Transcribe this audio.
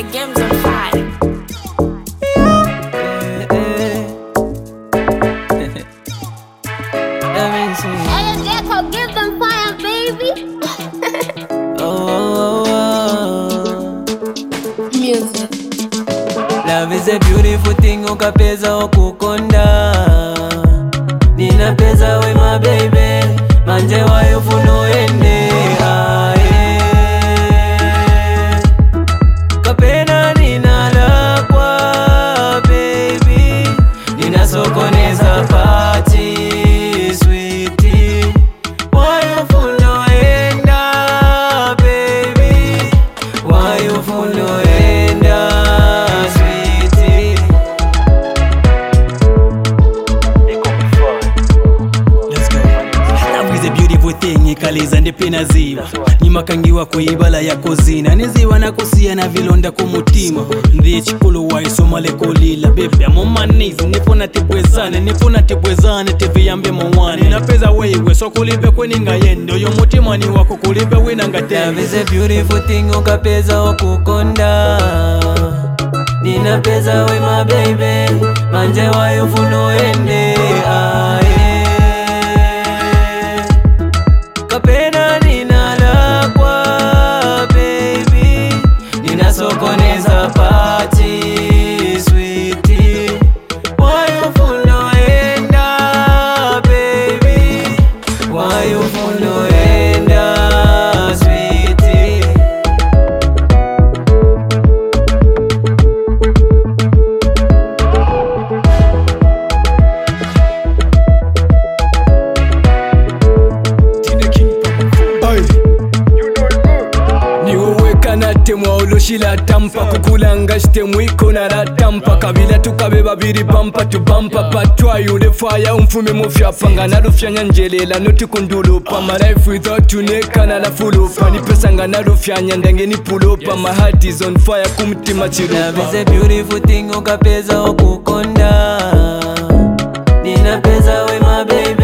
The game's on fire. Hey, Jacko, give them fire, baby. Music. Love is a beautiful thing, ukapeza okukonda. Nina peza we my baby, manje wayo funo ende. Kapena nina lakwa baby, nina sokoneza party sweetie. Wayo funo enda baby, wayo funo enda sweetie. Let's go. Love is a beautiful thing, ikaliza ndipina ziva nimakangiwa kuibala yako zina niziwa nakusia na vilonda kumutima ndiye chikulu waisoma lekolila bebe amomanizi nifuna tibwezane tiviyambe mowane napeza wewe so kulibe kweninga yendo yo mutima ni wako kulibe winanga tena. Love is a beautiful thing, ukapeza okukonda. Nina peza we my baby, manje wayo funo ende. Kapena nina lakwa baby, nina sokoneza party sweetie. Wayo funo enda baby, wayo funo enda sweetie. niwoweka natemwa oloshila tampa kukulanga shitemu ikona la tampa kabila tukabe babiri bampa tu bampa patwayo lefaya umfume mufyapa nga nalufyanya njelela noti kundulupa my life without you nekana la fulupa nipesa nga nalufyanya ndange nipulopa my heart is on fire kumtima Love is chirupa. a beautiful thing, ukapeza okukonda. Nina peza we my baby,